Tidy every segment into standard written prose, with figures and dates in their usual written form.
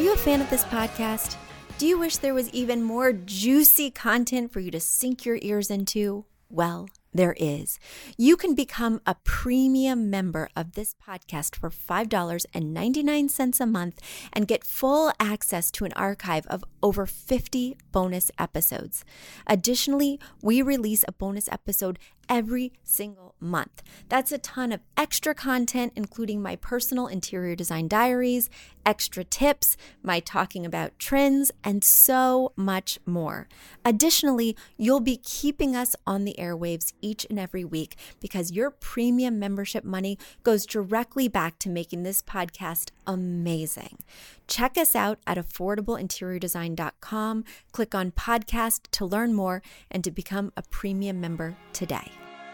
you a fan of this podcast? Do you wish there was even more juicy content for you to sink your ears into? Well, there is. You can become a premium member of this podcast for $5.99 a month and get full access to an archive of over 50 bonus episodes. Additionally, we release a bonus episode every single month. That's a ton of extra content, including my personal interior design diaries, extra tips, my talking about trends, and so much more. Additionally, you'll be keeping us on the airwaves each and every week because your premium membership money goes directly back to making this podcast amazing. Check us out at affordableinteriordesign.com. Click on podcast to learn more and to become a premium member today.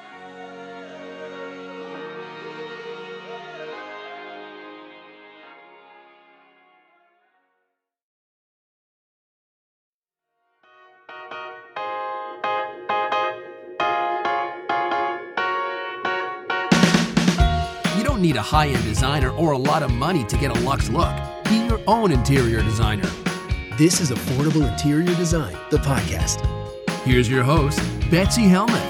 You don't need a high-end designer or a lot of money to get a luxe look. Be your own interior designer. This is Affordable Interior Design, the podcast. Here's your host, Betsy Helmuth.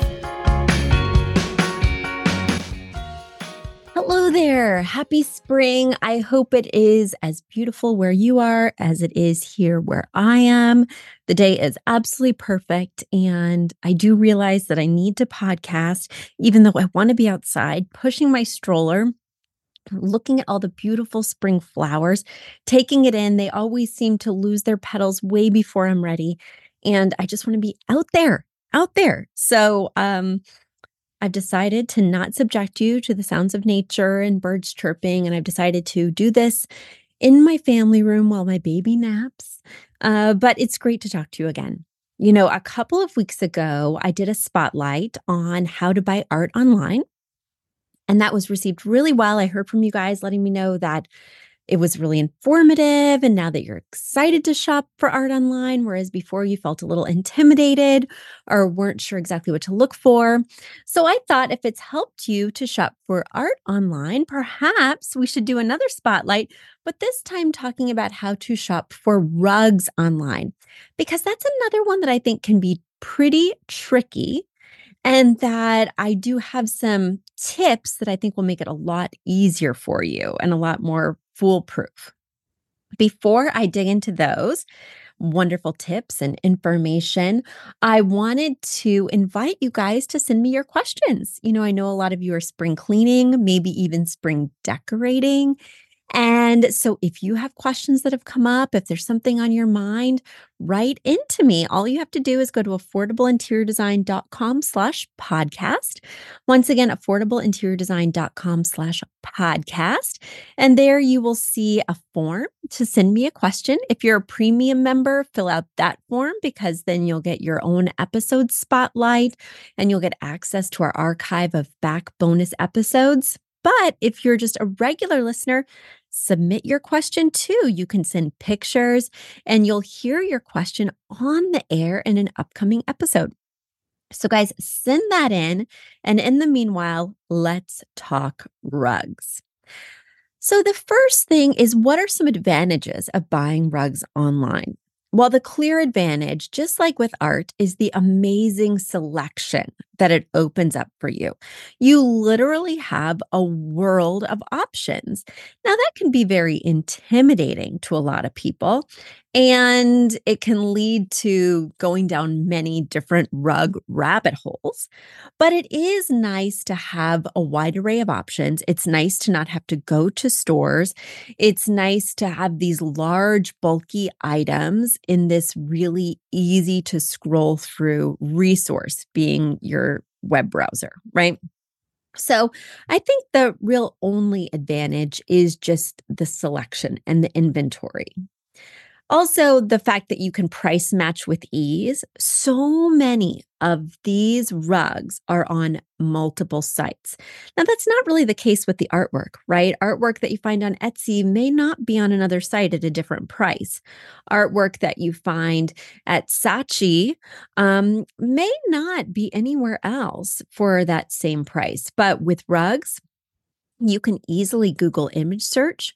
Hello there. Happy spring. I hope it is as beautiful where you are as it is here where I am. The day is absolutely perfect. And I do realize that I need to podcast, even though I want to be outside, pushing my stroller, looking at all the beautiful spring flowers, taking it in. They always seem to lose their petals way before I'm ready. And I just want to be out there. So, I've decided to not subject you to the sounds of nature and birds chirping, and I've decided to do this in my family room while my baby naps. But it's great to talk to you again. You know, a couple of weeks ago, I did a spotlight on how to buy art online, and that was received really well. I heard from you guys letting me know that it was really informative, and now that you're excited to shop for art online, whereas before you felt a little intimidated or weren't sure exactly what to look for. So I thought if it's helped you to shop for art online, perhaps we should do another spotlight, but this time talking about how to shop for rugs online, because that's another one that I think can be pretty tricky, and that I do have some tips that I think will make it a lot easier for you and a lot more foolproof. Before I dig into those wonderful tips and information, I wanted to invite you guys to send me your questions. You know, I know a lot of you are spring cleaning, maybe even spring decorating. And so if you have questions that have come up, if there's something on your mind, write into me. All you have to do is go to affordableinteriordesign.com/podcast. Once again, affordableinteriordesign.com/podcast. And there you will see a form to send me a question. If you're a premium member, fill out that form because then you'll get your own episode spotlight and you'll get access to our archive of back bonus episodes. But if you're just a regular listener, submit your question too. You can send pictures and you'll hear your question on the air in an upcoming episode. So guys, send that in. And in the meanwhile, let's talk rugs. So the first thing is, what are some advantages of buying rugs online? Well, the clear advantage, just like with art, is the amazing selection that it opens up for you. You literally have a world of options. Now, that can be very intimidating to a lot of people, and it can lead to going down many different rug rabbit holes. But it is nice to have a wide array of options. It's nice to not have to go to stores. It's nice to have these large, bulky items in this really easy to scroll through resource, being your web browser, right? So I think the real only advantage is just the selection and the inventory. Also, the fact that you can price match with ease. So many of these rugs are on multiple sites. Now, that's not really the case with the artwork, right? Artwork that you find on Etsy may not be on another site at a different price. Artwork that you find at Saatchi may not be anywhere else for that same price. But with rugs, you can easily Google image search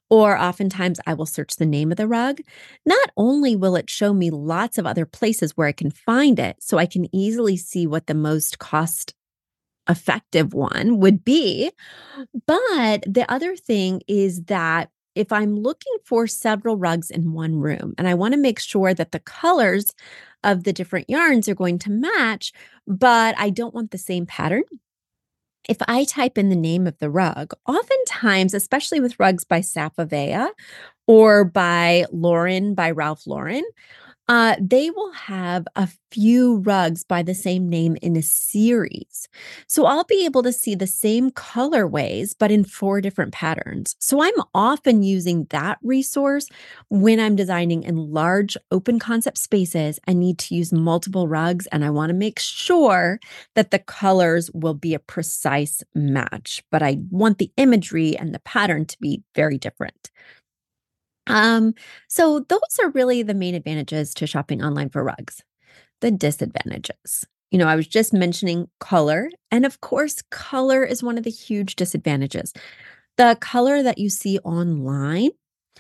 Or oftentimes I will search the name of the rug. Not only will it show me lots of other places where I can find it, so I can easily see what the most cost effective one would be, but the other thing is that if I'm looking for several rugs in one room and I want to make sure that the colors of the different yarns are going to match, but I don't want the same pattern, if I type in the name of the rug, oftentimes, especially with rugs by Safavieh or by Lauren, by Ralph Lauren, they will have a few rugs by the same name in a series. So I'll be able to see the same colorways, but in 4 different patterns. So I'm often using that resource when I'm designing in large open concept spaces and need to use multiple rugs. And I want to make sure that the colors will be a precise match, but I want the imagery and the pattern to be very different. So those are really the main advantages to shopping online for rugs. The disadvantages. I was just mentioning color, and of course, color is one of the huge disadvantages. The color that you see online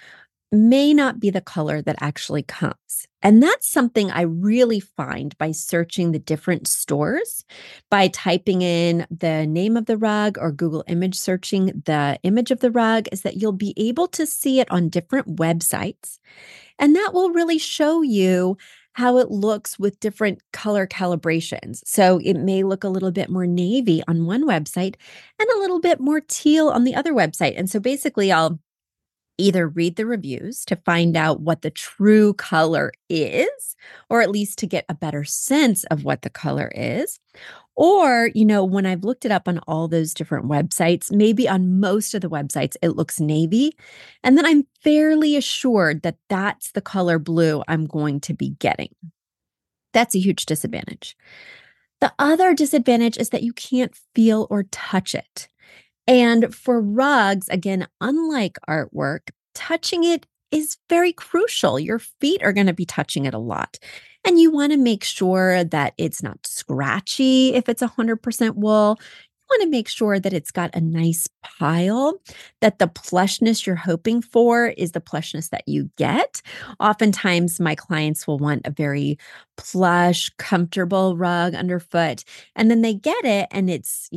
may not be the color that actually comes. And that's something I really find by searching the different stores, by typing in the name of the rug or Google image searching the image of the rug, is that you'll be able to see it on different websites. And that will really show you how it looks with different color calibrations. So it may look a little bit more navy on one website and a little bit more teal on the other website. And so basically, I'll either read the reviews to find out what the true color is, or at least to get a better sense of what the color is. Or, when I've looked it up on all those different websites, maybe on most of the websites, it looks navy. And then I'm fairly assured that that's the color blue I'm going to be getting. That's a huge disadvantage. The other disadvantage is that you can't feel or touch it. And for rugs, again, unlike artwork, touching it is very crucial. Your feet are going to be touching it a lot. And you want to make sure that it's not scratchy if it's 100% wool. You want to make sure that it's got a nice pile, that the plushness you're hoping for is the plushness that you get. Oftentimes, my clients will want a very plush, comfortable rug underfoot, and then they get it and it's,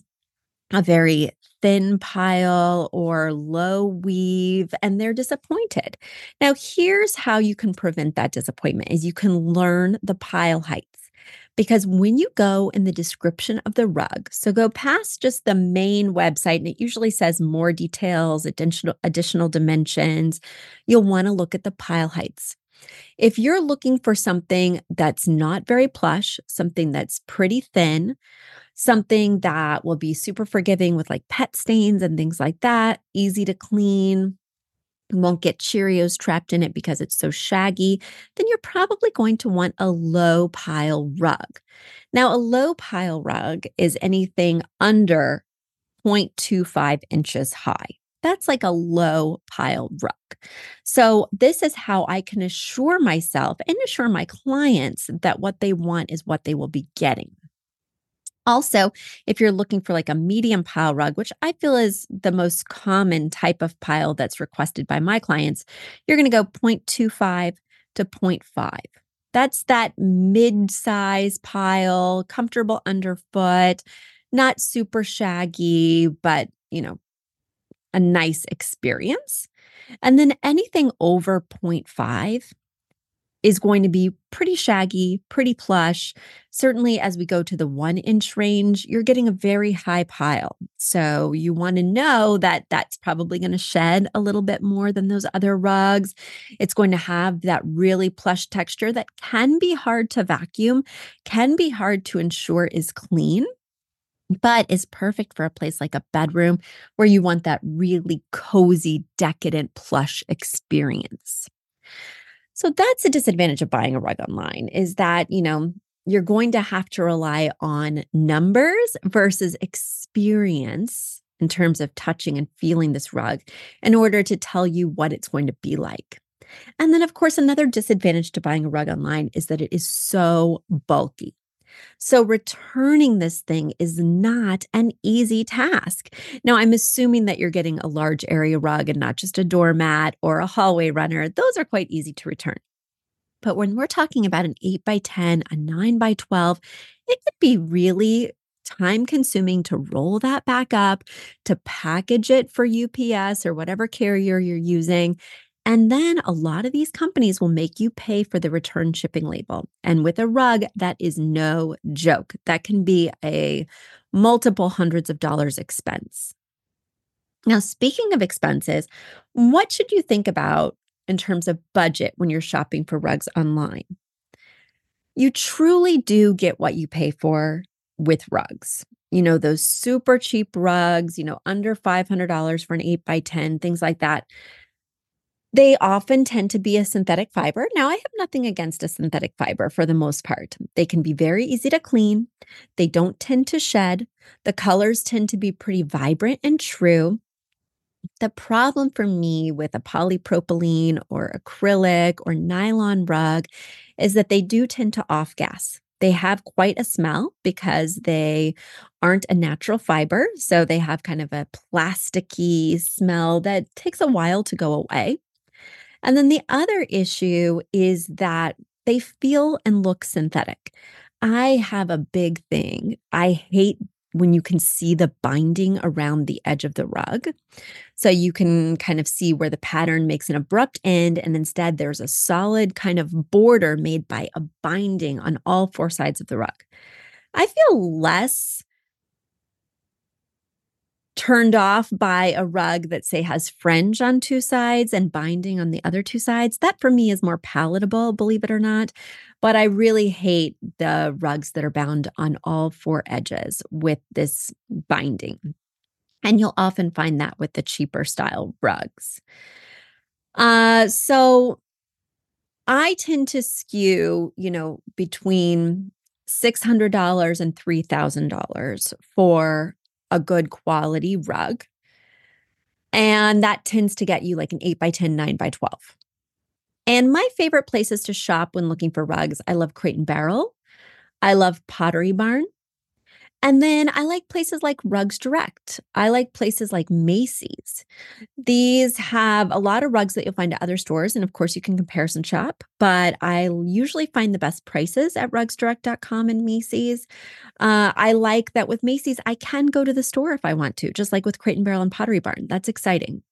a very thin pile or low weave, and they're disappointed. Now, here's how you can prevent that disappointment is you can learn the pile heights. Because when you go in the description of the rug, so go past just the main website, and it usually says more details, additional dimensions, you'll want to look at the pile heights. If you're looking for something that's not very plush, something that's pretty thin, something that will be super forgiving with like pet stains and things like that, easy to clean, won't get Cheerios trapped in it because it's so shaggy, then you're probably going to want a low pile rug. Now, a low pile rug is anything under 0.25 inches high. That's like a low pile rug. So this is how I can assure myself and assure my clients that what they want is what they will be getting. Also, if you're looking for like a medium pile rug, which I feel is the most common type of pile that's requested by my clients, you're going to go 0.25 to 0.5. That's that mid-size pile, comfortable underfoot, not super shaggy, but, a nice experience. And then anything over 0.5 is going to be pretty shaggy, pretty plush. Certainly, as we go to the 1-inch range, you're getting a very high pile. So you want to know that that's probably going to shed a little bit more than those other rugs. It's going to have that really plush texture that can be hard to vacuum, can be hard to ensure is clean, but is perfect for a place like a bedroom where you want that really cozy, decadent, plush experience. So that's a disadvantage of buying a rug online is that, you're going to have to rely on numbers versus experience in terms of touching and feeling this rug in order to tell you what it's going to be like. And then, of course, another disadvantage to buying a rug online is that it is so bulky. So returning this thing is not an easy task. Now, I'm assuming that you're getting a large area rug and not just a doormat or a hallway runner. Those are quite easy to return. But when we're talking about an 8 by 10, a 9 by 12, it could be really time consuming to roll that back up, to package it for UPS or whatever carrier you're using. And then a lot of these companies will make you pay for the return shipping label. And with a rug, that is no joke. That can be a multiple hundreds of dollars expense. Now, speaking of expenses, what should you think about in terms of budget when you're shopping for rugs online? You truly do get what you pay for with rugs. Those super cheap rugs, under $500 for an 8 by 10, things like that. They often tend to be a synthetic fiber. Now, I have nothing against a synthetic fiber for the most part. They can be very easy to clean. They don't tend to shed. The colors tend to be pretty vibrant and true. The problem for me with a polypropylene or acrylic or nylon rug is that they do tend to off gas. They have quite a smell because they aren't a natural fiber. So they have kind of a plasticky smell that takes a while to go away. And then the other issue is that they feel and look synthetic. I have a big thing. I hate when you can see the binding around the edge of the rug. So you can kind of see where the pattern makes an abrupt end, and instead there's a solid kind of border made by a binding on all four sides of the rug. I feel less turned off by a rug that, say, has fringe on two sides and binding on the other two sides. That for me is more palatable, believe it or not. But I really hate the rugs that are bound on all four edges with this binding. And you'll often find that with the cheaper style rugs. So I tend to skew, between $600 and $3,000 for a good quality rug. And that tends to get you like an 8 by 10, 9 by 12. And my favorite places to shop when looking for rugs, I love Crate & Barrel. I love Pottery Barn. And then I like places like Rugs Direct. I like places like Macy's. These have a lot of rugs that you'll find at other stores. And of course, you can comparison shop, but I usually find the best prices at rugsdirect.com and Macy's. I like that with Macy's, I can go to the store if I want to, just like with Crate & Barrel and Pottery Barn. That's exciting.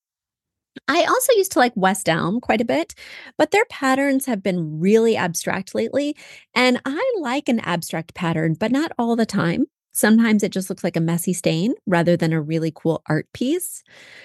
I also used to like West Elm quite a bit, but their patterns have been really abstract lately. And I like an abstract pattern, but not all the time. Sometimes it just looks like a messy stain rather than a really cool art piece.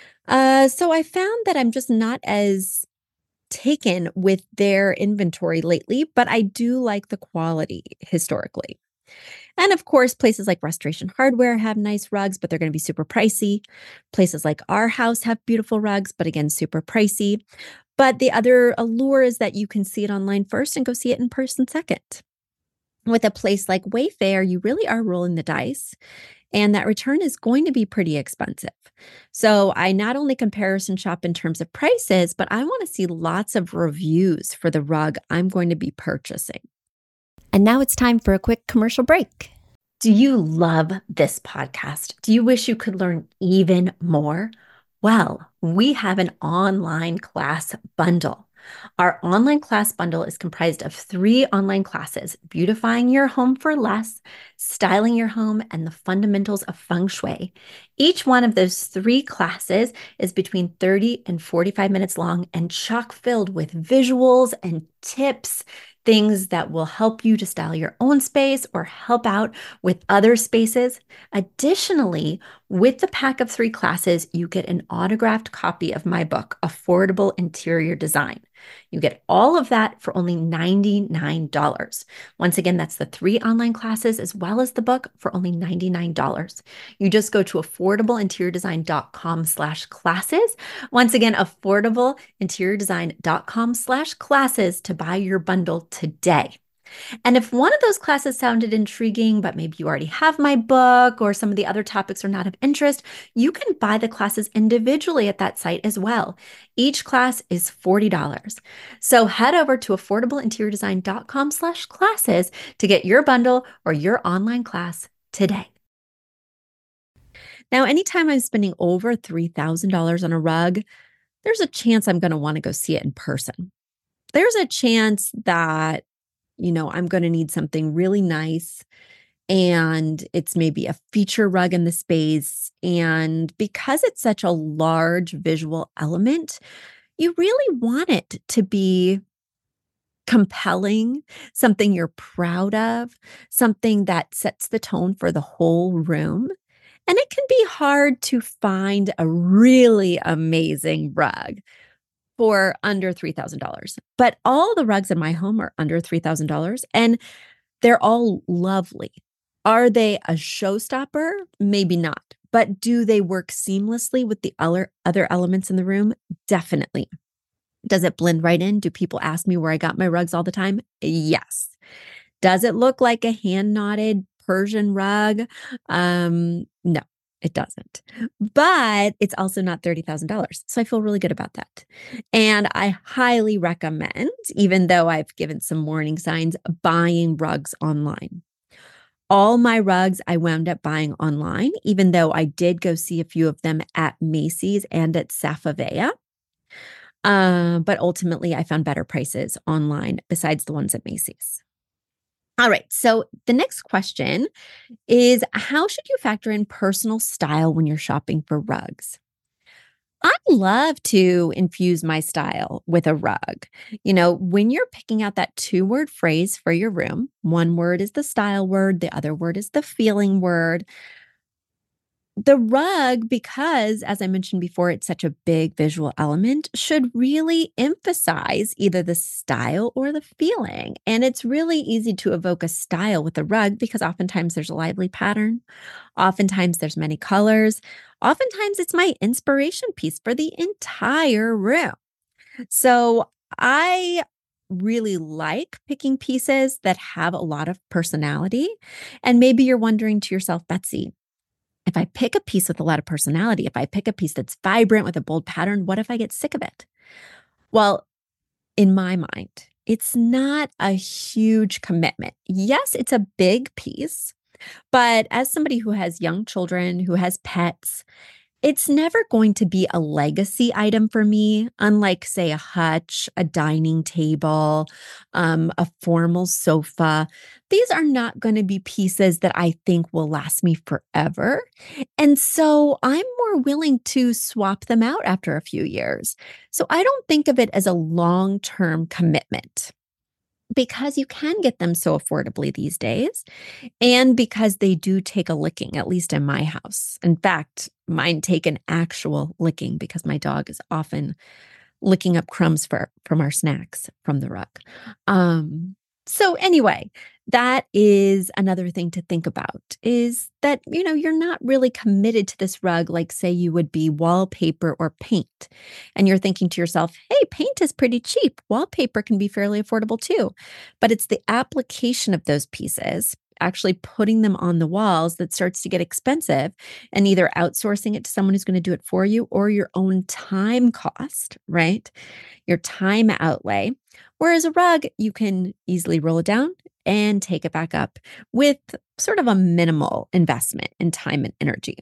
So I found that I'm just not as taken with their inventory lately, but I do like the quality historically. And of course, places like Restoration Hardware have nice rugs, but they're going to be super pricey. Places like Our House have beautiful rugs, but again, super pricey. But the other allure is that you can see it online first and go see it in person second. With a place like Wayfair, you really are rolling the dice, and that return is going to be pretty expensive. So I not only comparison shop in terms of prices, but I want to see lots of reviews for the rug I'm going to be purchasing. And now it's time for a quick commercial break. Do you love this podcast? Do you wish you could learn even more? Well, we have an online class bundle. Our online class bundle is comprised of 3 online classes: Beautifying Your Home for Less, Styling Your Home, and the Fundamentals of Feng Shui. Each one of those 3 classes is between 30 and 45 minutes long and chock-filled with visuals and tips, things that will help you to style your own space or help out with other spaces. Additionally, with the pack of 3 classes, you get an autographed copy of my book, Affordable Interior Design. You get all of that for only $99. Once again, that's the 3 online classes as well as the book for only $99. You just go to affordableinteriordesign.com/classes. Once again, affordableinteriordesign.com/classes to buy your bundle today. And if one of those classes sounded intriguing, but maybe you already have my book or some of the other topics are not of interest, you can buy the classes individually at that site as well. Each class is $40. So head over to affordableinteriordesign.com/classes to get your bundle or your online class today. Now, anytime I'm spending over $3,000 on a rug, there's a chance I'm going to want to go see it in person. There's a chance that I'm going to need something really nice and it's maybe a feature rug in the space. And because it's such a large visual element, you really want it to be compelling, something you're proud of, something that sets the tone for the whole room. And it can be hard to find a really amazing rug for under $3,000. But all the rugs in my home are under $3,000 and they're all lovely. Are they a showstopper? Maybe not. But do they work seamlessly with the other elements in the room? Definitely. Does it blend right in? Do people ask me where I got my rugs all the time? Yes. Does it look like a hand knotted Persian rug? No, it doesn't. But it's also not $30,000. So I feel really good about that. And I highly recommend, even though I've given some warning signs, buying rugs online. All my rugs I wound up buying online, even though I did go see a few of them at Macy's and at Safavieh. But ultimately, I found better prices online besides the ones at Macy's. All right. So the next question is, how should you factor in personal style when you're shopping for rugs? I love to infuse my style with a rug. When you're picking out that 2-word phrase for your room, one word is the style word, the other word is the feeling word. The rug, because as I mentioned before, it's such a big visual element, should really emphasize either the style or the feeling. And it's really easy to evoke a style with a rug because oftentimes there's a lively pattern. Oftentimes there's many colors. Oftentimes it's my inspiration piece for the entire room. So I really like picking pieces that have a lot of personality. And maybe you're wondering to yourself, Betsy, if I pick a piece with a lot of personality, if I pick a piece that's vibrant with a bold pattern, what if I get sick of it? Well, in my mind, it's not a huge commitment. Yes, it's a big piece, but as somebody who has young children, who has pets, it's never going to be a legacy item for me, unlike, say, a hutch, a dining table, a formal sofa. These are not going to be pieces that I think will last me forever. And so I'm more willing to swap them out after a few years. So I don't think of it as a long-term commitment because you can get them so affordably these days. And because they do take a licking, at least in my house. In fact, mine take an actual licking because my dog is often licking up crumbs from our snacks from the rug. So anyway, that is another thing to think about is that, you're not really committed to this rug like say you would be wallpaper or paint. And you're thinking to yourself, hey, paint is pretty cheap. Wallpaper can be fairly affordable too. But it's the application of those pieces, actually putting them on the walls that starts to get expensive and either outsourcing it to someone who's going to do it for you or your own time cost, right? Your time outlay. Whereas a rug, you can easily roll it down and take it back up with sort of a minimal investment in time and energy.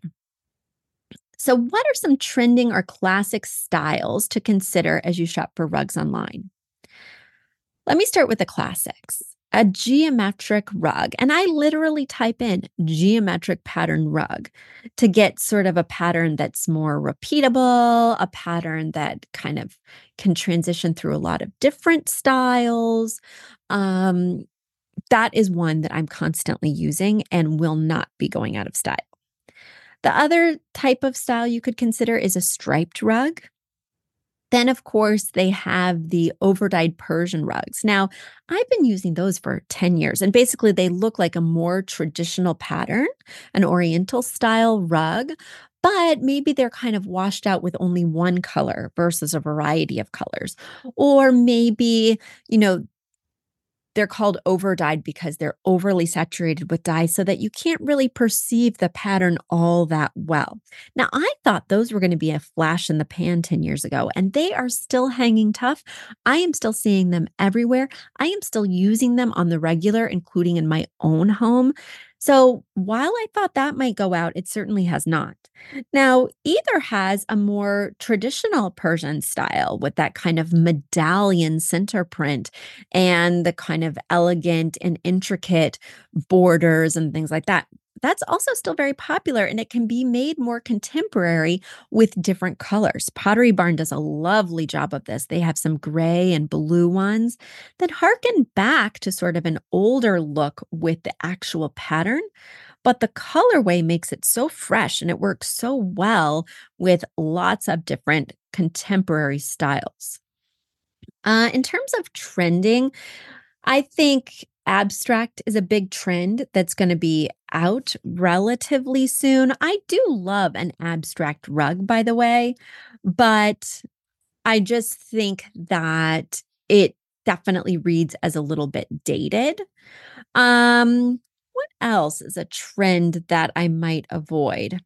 So, what are some trending or classic styles to consider as you shop for rugs online? Let me start with the classics. A geometric rug. And I literally type in geometric pattern rug to get sort of a pattern that's more repeatable, a pattern that kind of can transition through a lot of different styles. That is one that I'm constantly using and will not be going out of style. The other type of style you could consider is a striped rug. Then, of course, they have the overdyed Persian rugs. Now, I've been using those for 10 years, and basically they look like a more traditional pattern, an Oriental style rug, but maybe they're kind of washed out with only one color versus a variety of colors. Or maybe, they're called over dyed because they're overly saturated with dye so that you can't really perceive the pattern all that well. Now, I thought those were going to be a flash in the pan 10 years ago, and they are still hanging tough. I am still seeing them everywhere. I am still using them on the regular, including in my own home. So while I thought that might go out, it certainly has not. Now, either has a more traditional Persian style with that kind of medallion center print and the kind of elegant and intricate borders and things like that. That's also still very popular and it can be made more contemporary with different colors. Pottery Barn does a lovely job of this. They have some gray and blue ones that harken back to sort of an older look with the actual pattern. But the colorway makes it so fresh and it works so well with lots of different contemporary styles. In terms of trending, I think abstract is a big trend that's going to be out relatively soon. I do love an abstract rug, by the way, but I just think that it definitely reads as a little bit dated. What else is a trend that I might avoid?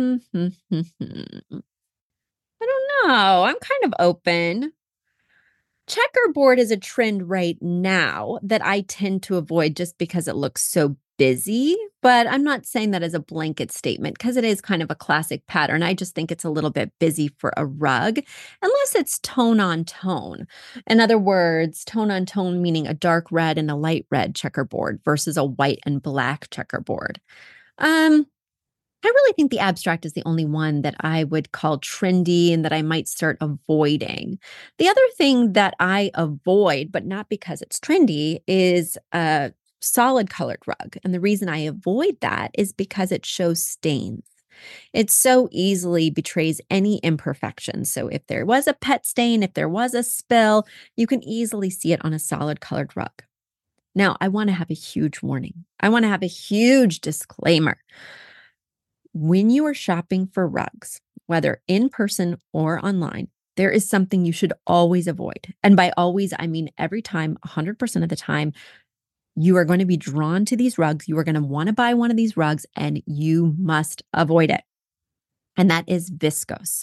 I don't know. I'm kind of open. Checkerboard is a trend right now that I tend to avoid just because it looks so busy, but I'm not saying that as a blanket statement because it is kind of a classic pattern. I just think it's a little bit busy for a rug, unless it's tone on tone. In other words, tone on tone meaning a dark red and a light red checkerboard versus a white and black checkerboard. I really think the abstract is the only one that I would call trendy and that I might start avoiding. The other thing that I avoid, but not because it's trendy, is a solid colored rug. And the reason I avoid that is because it shows stains. It so easily betrays any imperfection. So if there was a pet stain, if there was a spill, you can easily see it on a solid colored rug. Now, I want to have a huge warning. I want to have a huge disclaimer. When you are shopping for rugs, whether in person or online, there is something you should always avoid. And by always, I mean every time, 100% of the time, you are going to be drawn to these rugs. You are going to want to buy one of these rugs and you must avoid it. And that is viscose.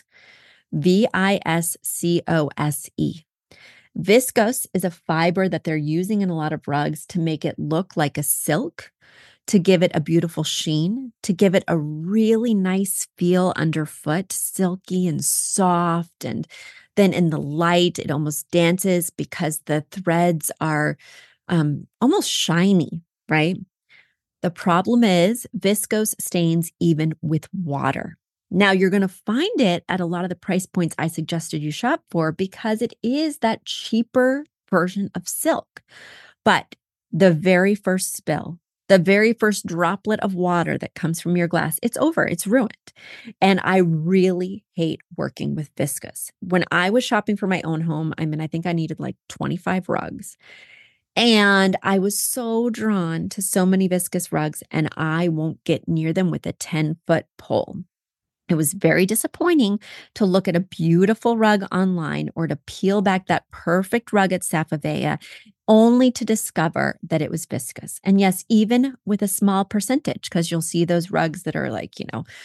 Viscose. Viscose is a fiber that they're using in a lot of rugs to make it look like a silk, to give it a beautiful sheen, to give it a really nice feel underfoot, silky and soft. And then in the light, it almost dances because the threads are almost shiny, right? The problem is viscose stains even with water. Now, you're going to find it at a lot of the price points I suggested you shop for because it is that cheaper version of silk. But the very first spill, the very first droplet of water that comes from your glass, it's over, it's ruined. And I really hate working with viscose. When I was shopping for my own home, I think I needed like 25 rugs. And I was so drawn to so many viscose rugs, and I won't get near them with a 10-foot pole. It was very disappointing to look at a beautiful rug online or to peel back that perfect rug at Safavieh only to discover that it was viscose. And yes, even with a small percentage, because you'll see those rugs that are like,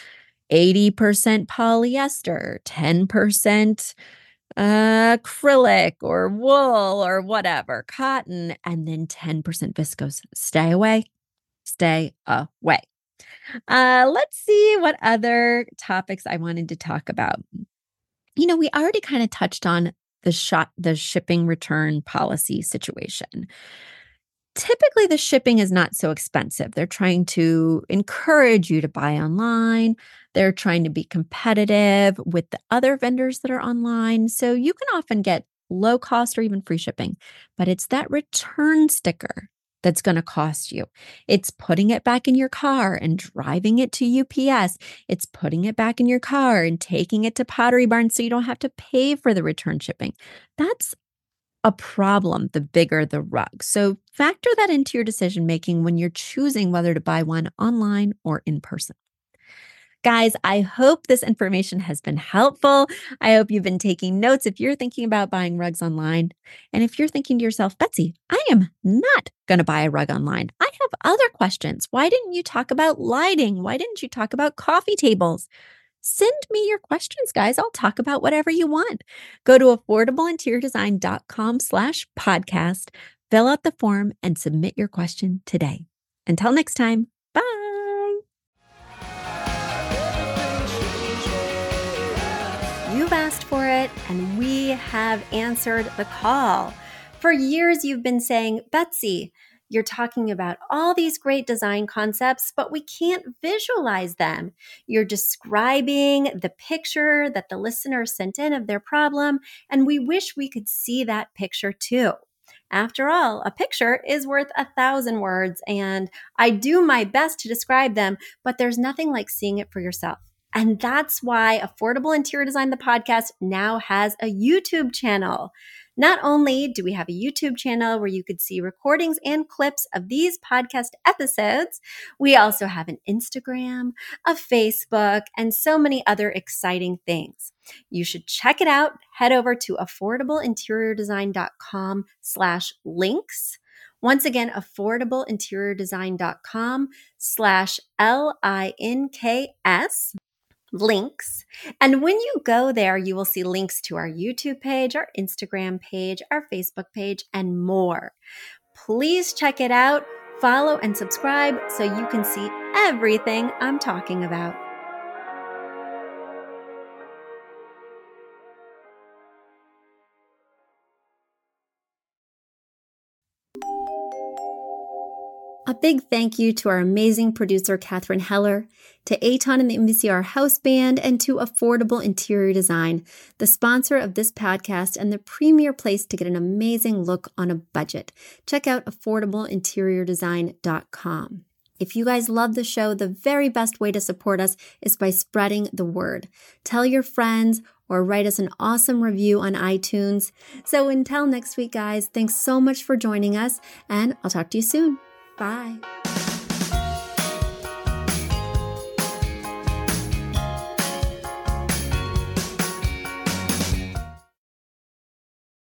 80% polyester, 10% acrylic or wool or whatever, cotton, and then 10% viscose. Stay away. Stay away. Let's see what other topics I wanted to talk about. We already kind of touched on the shipping return policy situation. Typically, the shipping is not so expensive. They're trying to encourage you to buy online. They're trying to be competitive with the other vendors that are online. So you can often get low cost or even free shipping, but it's that return sticker that's going to cost you. It's putting it back in your car and driving it to UPS. It's putting it back in your car and taking it to Pottery Barn so you don't have to pay for the return shipping. That's a problem the bigger the rug. So factor that into your decision making when you're choosing whether to buy one online or in person. Guys, I hope this information has been helpful. I hope you've been taking notes if you're thinking about buying rugs online. And if you're thinking to yourself, Betsy, I am not going to buy a rug online. I have other questions. Why didn't you talk about lighting? Why didn't you talk about coffee tables? Send me your questions, guys. I'll talk about whatever you want. Go to affordableinteriordesign.com/podcast, fill out the form, and submit your question today. Until next time, bye. You've asked for it, and we have answered the call. For years, you've been saying, Betsy, you're talking about all these great design concepts, but we can't visualize them. You're describing the picture that the listener sent in of their problem, and we wish we could see that picture too. After all, a picture is worth 1,000 words, and I do my best to describe them, but there's nothing like seeing it for yourself. And that's why Affordable Interior Design, the podcast, now has a YouTube channel. Not only do we have a YouTube channel where you could see recordings and clips of these podcast episodes, we also have an Instagram, a Facebook, and so many other exciting things. You should check it out. Head over to affordableinteriordesign.com/links. Once again, affordableinteriordesign.com/LINKS. links. And when you go there, you will see links to our YouTube page, our Instagram page, our Facebook page, and more. Please check it out, follow and subscribe so you can see everything I'm talking about. A big thank you to our amazing producer, Catherine Heller, to Aton and the MVCR House Band, and to Affordable Interior Design, the sponsor of this podcast and the premier place to get an amazing look on a budget. Check out affordableinteriordesign.com. If you guys love the show, the very best way to support us is by spreading the word. Tell your friends or write us an awesome review on iTunes. So until next week, guys, thanks so much for joining us, and I'll talk to you soon. Bye.